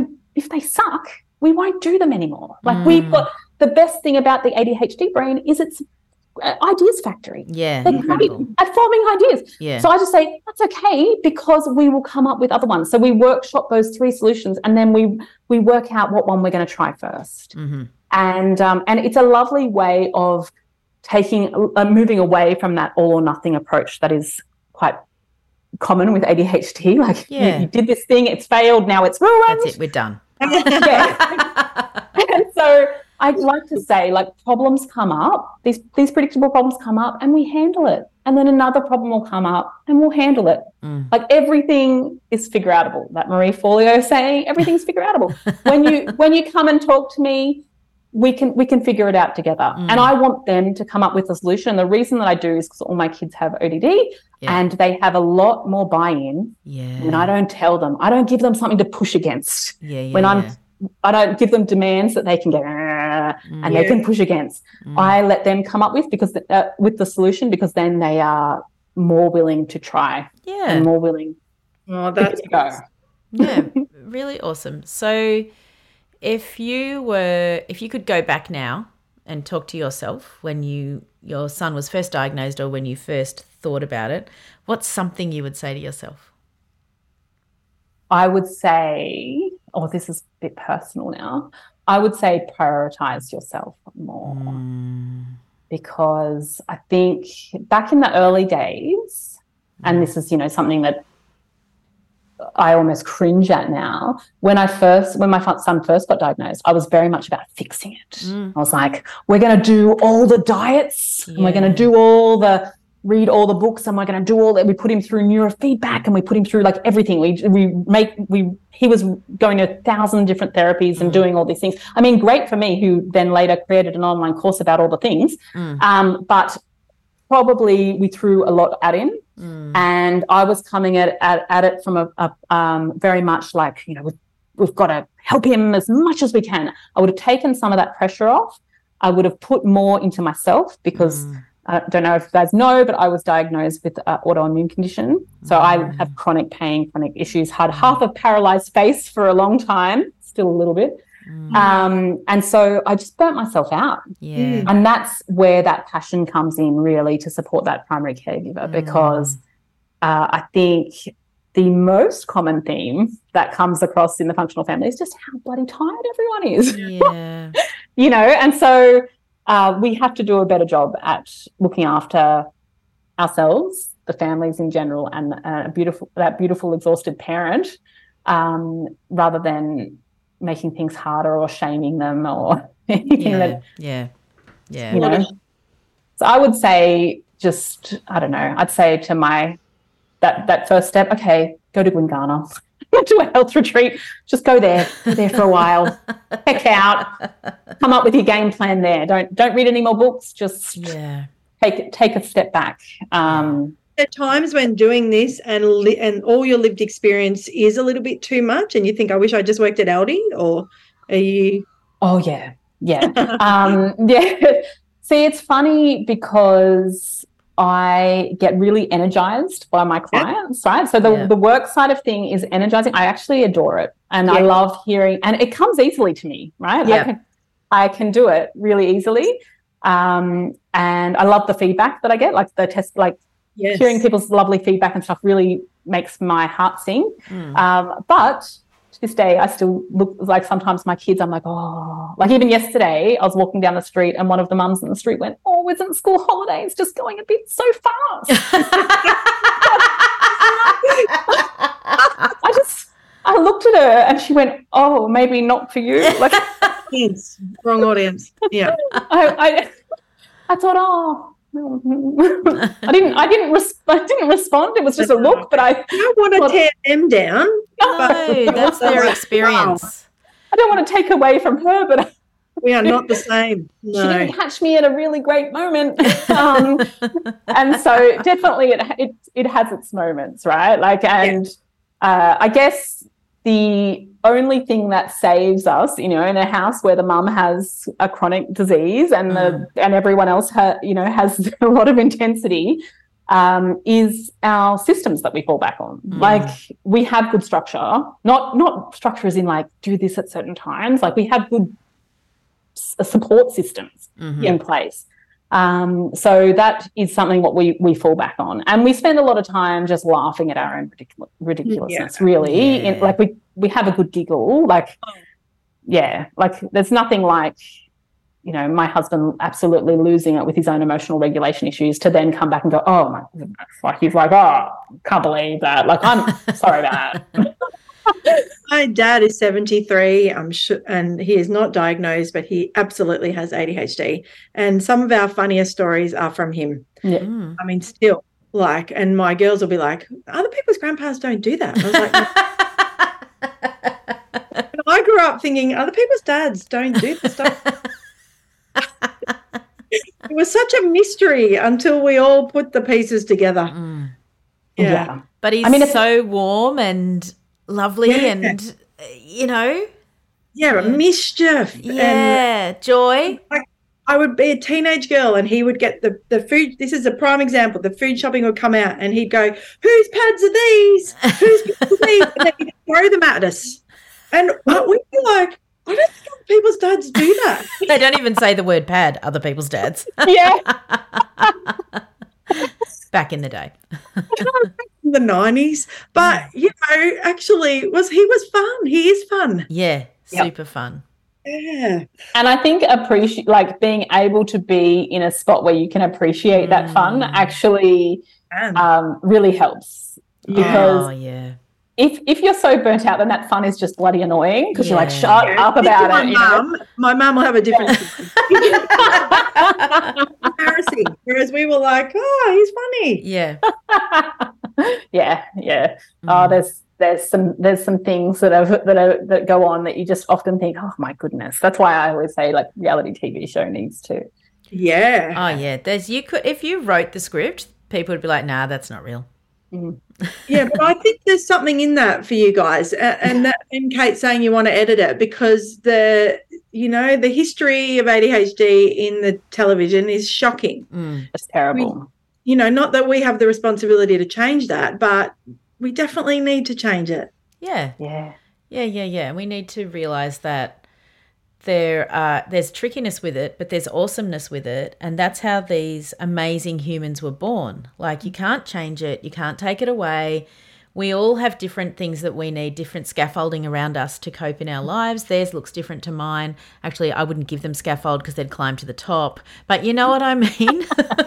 if they suck, we won't do them anymore. We've got, the best thing about the ADHD brain is it's ideas factory. Yeah, they're great at forming ideas. Yeah. So I just say that's okay, because we will come up with other ones. So we workshop those 3 solutions, and then we work out what one we're going to try first. And it's a lovely way of moving away from that all or nothing approach that is quite common with ADHD. You did this thing, it's failed, now it's ruined. That's it, we're done. And so I I like to say, like, problems come up, these predictable problems come up, and we handle it. And then another problem will come up and we'll handle it. Like, everything is figure outable. That Marie Forleo saying, everything's figure outable. When you come and talk to me, we can figure it out together. And I want them to come up with a solution. The reason that I do is because all my kids have ODD and they have a lot more buy-in when I don't tell them. I don't give them something to push against. I don't give them demands that they can go and they can push against. I let them come up with the solution, because then they are more willing to try and more willing to go. Yeah, really awesome. So if you could go back now and talk to yourself when your son was first diagnosed, or when you first thought about it, what's something you would say to yourself? I would say, this is a bit personal now, I would say prioritize yourself more. Because I think back in the early days, and this is, something that I almost cringe at now, when my son first got diagnosed, I was very much about fixing it. I was like, we're going to do all the diets and we're going to do read all the books, and we're going to do all that. We put him through neurofeedback and we put him through like everything. He was going to 1,000 different therapies and doing all these things. I mean, great for me, who then later created an online course about all the things. But probably we threw a lot at him, and I was coming at it from a very much like, we've got to help him as much as we can. I would have taken some of that pressure off. I would have put more into myself, because I don't know if you guys know, but I was diagnosed with an autoimmune condition. So I have chronic pain, chronic issues, had half a paralyzed face for a long time, still a little bit. And so I just burnt myself out. And that's where that passion comes in, really, to support that primary caregiver, because I think the most common theme that comes across in the functional family is just how bloody tired everyone is. And so we have to do a better job at looking after ourselves, the families in general, and that beautiful exhausted parent, rather than making things harder or shaming them or anything So I would say I'd say to that first step, okay, go to Gwingana. Do a health retreat, just go there for a while, check out, come up with your game plan there. Don't read any more books, just take a step back. At times when doing this and all your lived experience is a little bit too much, and you think, I wish I just worked at Aldi, or are you? Oh yeah. See, it's funny because I get really energized by my clients, right? So the work side of thing is energizing. I actually adore it, and I love hearing, and it comes easily to me, right? I can do it really easily, and I love the feedback that I get, like the test, hearing people's lovely feedback and stuff really makes my heart sing. But to this day, I still look like, sometimes my kids, I'm like, oh, like even yesterday, I was walking down the street and one of the mums in the street went, oh, isn't school holidays just going a bit so fast? I looked at her and she went, oh, maybe not for you. Like, kids, wrong audience. Yeah. I thought, oh, I didn't respond. It was just a look, but I don't want to tear them down. No, that's their experience. I don't want to take away from her, but we are not the same. No. She didn't catch me at a really great moment, and so definitely it has its moments, right? Like, and I guess the only thing that saves us, in a house where the mum has a chronic disease and and everyone else has a lot of intensity, is our systems that we fall back on. Like, we have good structure, not structure as in like do this at certain times. Like, we have good support systems in place. So that is something what we fall back on, and we spend a lot of time just laughing at our own ridiculousness. Really, like we have a good giggle. Like, like there's nothing like, my husband absolutely losing it with his own emotional regulation issues to then come back and go, oh my goodness, like he's like, oh, can't believe that. Like, I'm sorry about that. My dad is 73, I'm sure, and he is not diagnosed, but he absolutely has ADHD. And some of our funniest stories are from him. Yeah. I mean, still, like, and my girls will be like, other people's grandpas don't do that. I was like, and I grew up thinking other people's dads don't do this stuff. It was such a mystery until we all put the pieces together. Yeah. But he's so warm and lovely and, Yeah, mischief. Yeah, joy. I would be a teenage girl and he would get the food. This is a prime example. The food shopping would come out and he'd go, whose pads are these? Whose pads are these? And then he'd throw them at us. And we'd be like, I don't think other people's dads do that. They don't even say the word pad, other people's dads. Yeah. Back in the day. In the 90s. But, actually, he was fun. He is fun. Yeah, super fun. Yeah. And I think being able to be in a spot where you can appreciate that fun actually really helps. Because if you're so burnt out, then that fun is just bloody annoying because you're like, shut up about it. My mum will have a different embarrassing. Whereas we were like, oh, he's funny. Yeah. Yeah. Oh, there's some things that go on that you just often think, oh my goodness. That's why I always say like reality TV show needs to. Yeah. Oh yeah. If you wrote the script, people would be like, nah, that's not real. Yeah, but I think there's something in that for you guys, and Kate saying you want to edit it because the history of ADHD in the television is shocking. It's terrible. Not that we have the responsibility to change that, but we definitely need to change it. Yeah. Yeah. Yeah. We need to realise that there's trickiness with it, but there's awesomeness with it, and that's how these amazing humans were born. Like, you can't change it, you can't take it away. We all have different things that we need, different scaffolding around us to cope in our lives. Theirs looks different to mine. Actually, I wouldn't give them scaffold because they'd climb to the top, but you know what I mean?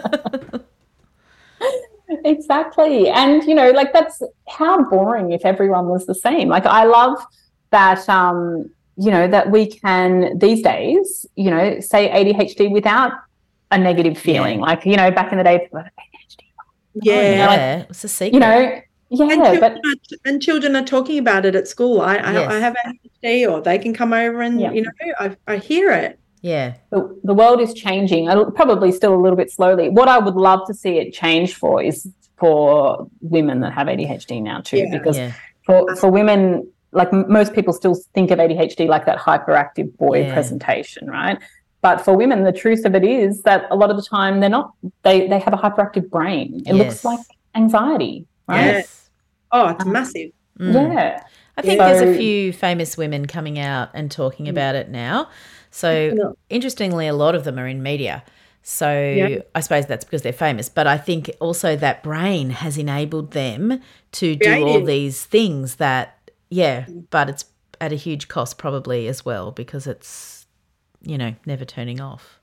Exactly. And, that's how boring if everyone was the same. Like, I love that, that we can these days, say ADHD without a negative feeling. Yeah. Like, back in the day, ADHD. Yeah, it's a secret. And children are talking about it at school. I have ADHD, or they can come over and, I hear it. Yeah. The world is changing, probably still a little bit slowly. What I would love to see it change for is for women that have ADHD now too, because for women, like most people still think of ADHD like that hyperactive boy presentation, right? But for women, the truth of it is that a lot of the time they're not, they have a hyperactive brain. It looks like anxiety, right? Yes. Oh, it's massive. Yeah. I think there's a few famous women coming out and talking about it now. So interestingly, a lot of them are in media. So I suppose that's because they're famous. But I think also that brain has enabled them to do all these things that, but it's at a huge cost probably as well, because it's, never turning off.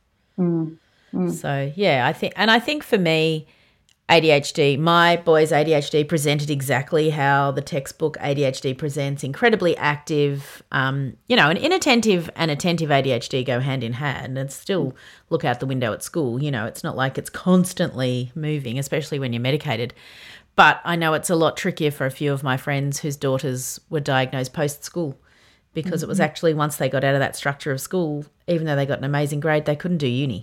So, I think for me, ADHD, my boy's ADHD presented exactly how the textbook ADHD presents, incredibly active, an inattentive and attentive ADHD go hand in hand and still look out the window at school. It's not like it's constantly moving, especially when you're medicated. But I know it's a lot trickier for a few of my friends whose daughters were diagnosed post-school, because it was actually once they got out of that structure of school, even though they got an amazing grade, they couldn't do uni.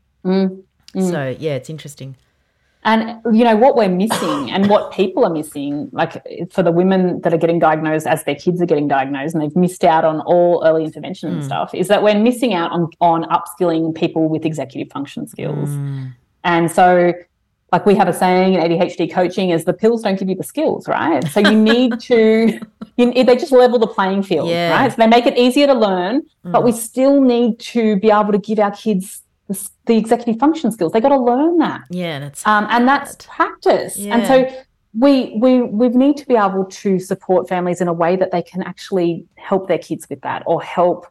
So, it's interesting. And, what we're missing and what people are missing, like for the women that are getting diagnosed as their kids are getting diagnosed and they've missed out on all early intervention and stuff, is that we're missing out on upskilling people with executive function skills. And so, like we have a saying in ADHD coaching is the pills don't give you the skills, right? So you need to, they just level the playing field, right? So they make it easier to learn, but we still need to be able to give our kids the executive function skills. They got to learn that. And that's practice. And so we need to be able to support families in a way that they can actually help their kids with that, or help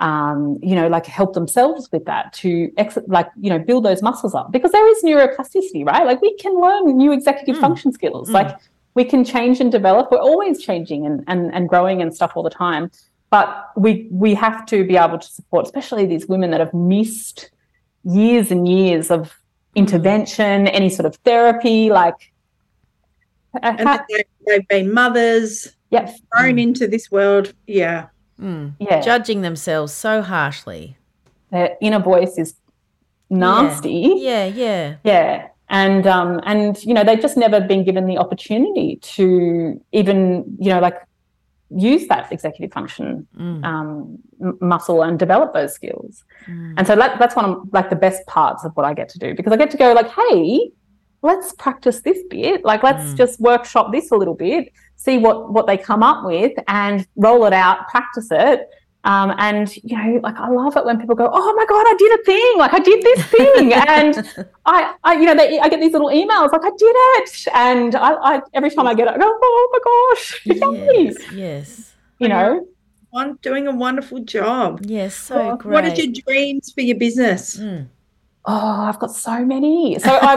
help themselves with that to build those muscles up, because there is neuroplasticity, right? Like we can learn new executive function skills. Like we can change and develop. We're always changing and growing and stuff all the time. But we have to be able to support, especially these women that have missed years and years of intervention, any sort of therapy, like. And they've been mothers, thrown into this world. Yeah. Judging themselves so harshly. Their inner voice is nasty. Yeah. And you know, they've just never been given the opportunity to even, you know, like use that executive function muscle and develop those skills. And so that's one of like the best parts of what I get to do, because I get to go like, hey, let's practice this bit. Like, let's just workshop this a little bit, see what they come up with and roll it out, practice it. And, you know, like I love it when people go, oh my God, I did a thing. Like I did this thing. And I you know, I get these little emails like I did it. And I every time I get it, I go, oh my gosh. Yes. You know, doing a wonderful job. Yes. So great. What are your dreams for your business? Oh, I've got so many. So I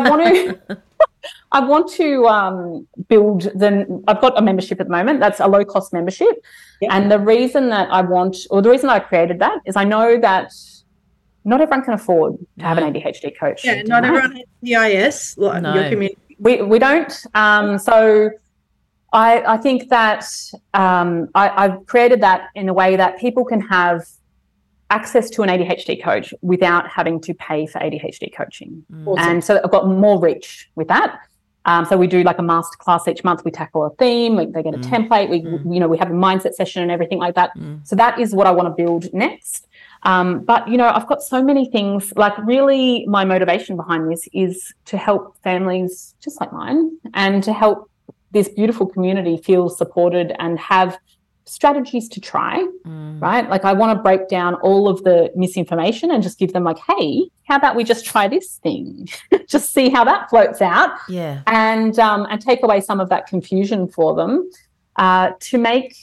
want to build I've got a membership at the moment. That's a low cost membership. Yep. And the reason that the reason I created that is I know that not everyone can afford to have an ADHD coach. Yeah, not everyone has CIS, like your community. We don't. So I think that I've created that in a way that people can have access to an ADHD coach without having to pay for ADHD coaching. Awesome. And so I've got more reach with that. So we do like a master class each month. We tackle a theme. They get a template. We have a mindset session and everything like that. So that is what I want to build next. But, you know, I've got so many things. Like really my motivation behind this is to help families just like mine and to help this beautiful community feel supported and have strategies to try, right? Like I want to break down all of the misinformation and just give them like, hey, how about we just try this thing? Just see how that floats out. Yeah. And take away some of that confusion for them to make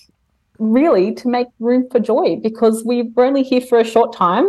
room for joy, because we're only here for a short time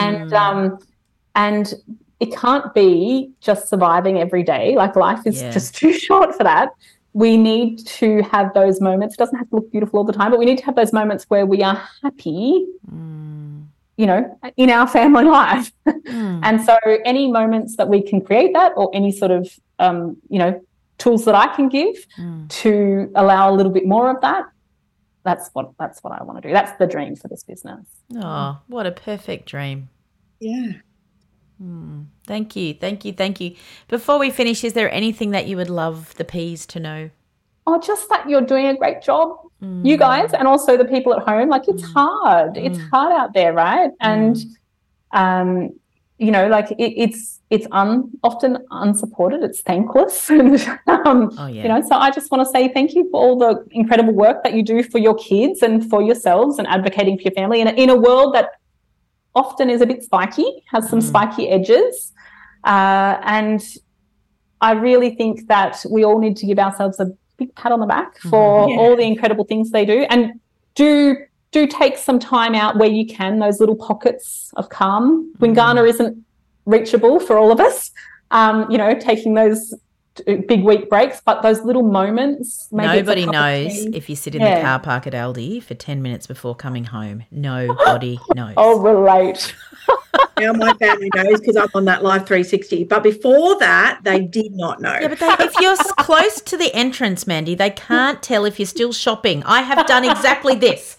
and it can't be just surviving every day. Like life is just too short for that. We need to have those moments. It doesn't have to look beautiful all the time, but we need to have those moments where we are happy, you know, in our family life. And so any moments that we can create that, or any sort of, you know, tools that I can give to allow a little bit more of that, that's what I want to do. That's the dream for this business. Oh, what a perfect dream. Yeah. Thank you. Before we finish, is there anything that you would love the Peas to know? Oh, just that you're doing a great job, you guys, and also the people at home. Like it's hard. It's hard out there, right? And, you know, like it's often unsupported. It's thankless. And, you know, so I just want to say thank you for all the incredible work that you do for your kids and for yourselves and advocating for your family in a world that often is a bit spiky, has some spiky edges. And I really think that we all need to give ourselves a big pat on the back for all the incredible things they do. And do take some time out where you can, those little pockets of calm. Wingana isn't reachable for all of us, you know, taking those big week breaks, but those little moments. Nobody knows if you sit in the car park at Aldi for 10 minutes before coming home. Nobody knows. Oh, relate. Now my family knows because I'm on that Live 360. But before that, they did not know. Yeah, but if you're close to the entrance, Mandy, they can't tell if you're still shopping. I have done exactly this.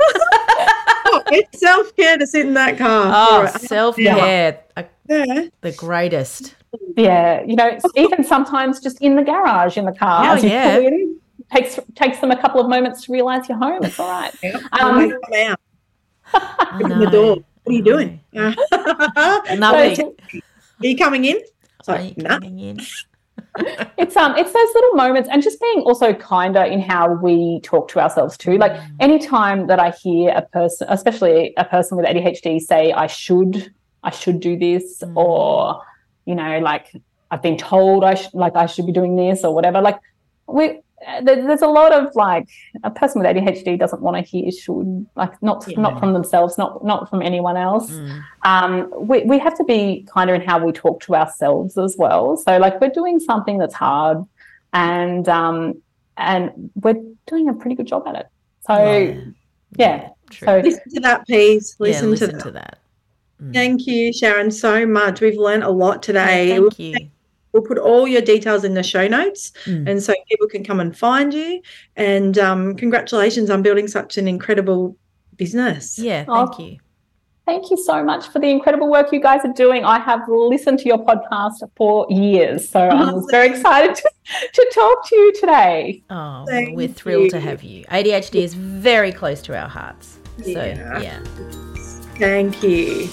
It's self-care to sit in that car. Oh, self-care. The greatest. Yeah, you know, even sometimes just in the garage in the car. Oh, yeah. Takes them a couple of moments to realise you're home. It's all right. Come out. Open the door. What are you doing? Nothing. Are you coming in? It's like, no. It's those little moments, and just being also kinder in how we talk to ourselves too. Like anytime that I hear a person, especially a person with ADHD, say I should do this, or you know, like I've been told I should be doing this or whatever. Like there's a lot of like a person with ADHD doesn't want to hear should, like not from themselves, not from anyone else. We have to be kinder in how we talk to ourselves as well. So like we're doing something that's hard, and and we're doing a pretty good job at it. So, yeah. So listen to that, please. Listen to that. Thank you, Sharon, so much. We've learned a lot today. Yeah, thank you. We'll put all your details in the show notes, and so people can come and find you. And congratulations on building such an incredible business. Yeah, thank you. Thank you so much for the incredible work you guys are doing. I have listened to your podcast for years, so I was very excited to talk to you today. Oh, well, we're thrilled to have you. ADHD is very close to our hearts. So, yeah. Thank you.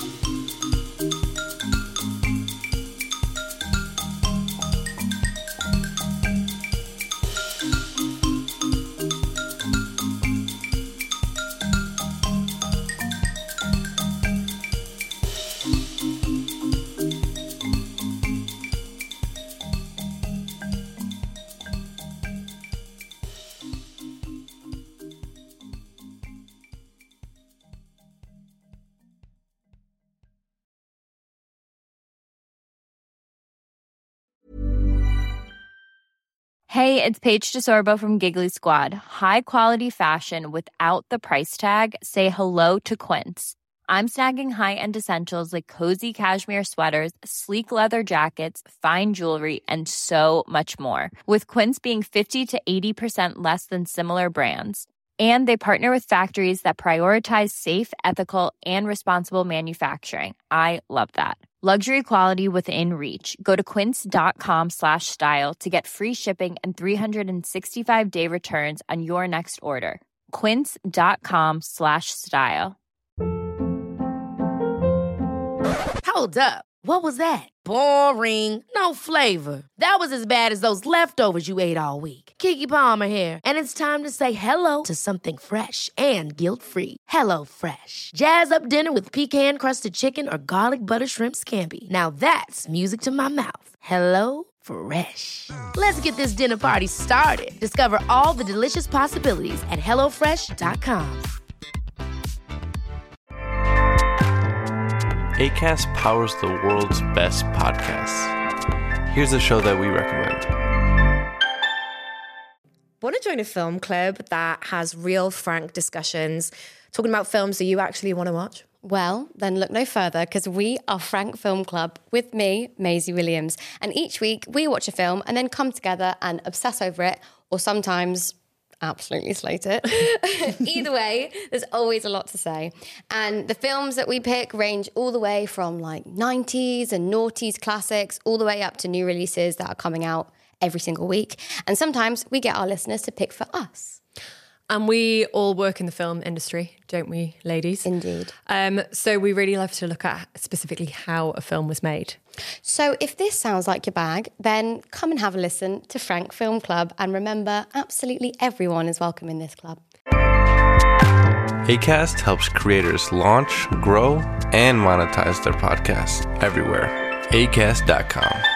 Hey, it's Paige DeSorbo from Giggly Squad. High quality fashion without the price tag. Say hello to Quince. I'm snagging high-end essentials like cozy cashmere sweaters, sleek leather jackets, fine jewelry, and so much more. With Quince being 50 to 80% less than similar brands. And they partner with factories that prioritize safe, ethical, and responsible manufacturing. I love that. Luxury quality within reach. Go to quince.com/style to get free shipping and 365-day returns on your next order. Quince.com/style. Hold up. What was that? Boring. No flavor. That was as bad as those leftovers you ate all week. Keke Palmer here, and it's time to say hello to something fresh and guilt-free. HelloFresh. Jazz up dinner with pecan-crusted chicken or garlic butter shrimp scampi. Now that's music to my mouth. HelloFresh. Let's get this dinner party started. Discover all the delicious possibilities at HelloFresh.com. Acast powers the world's best podcasts. Here's a show that we recommend. Want to join a film club that has real, frank discussions, talking about films that you actually want to watch? Well, then look no further, because we are Frank Film Club with me, Maisie Williams. And each week we watch a film and then come together and obsess over it, or sometimes absolutely slate it. Either way, there's always a lot to say. And the films that we pick range all the way from like 90s and noughties classics all the way up to new releases that are coming out every single week. And sometimes we get our listeners to pick for us. And we all work in the film industry, don't we, ladies? Indeed. So we really love to look at specifically how a film was made. So if this sounds like your bag, then come and have a listen to Frank Film Club. And remember, absolutely everyone is welcome in this club. Acast helps creators launch, grow, and monetize their podcasts everywhere. Acast.com.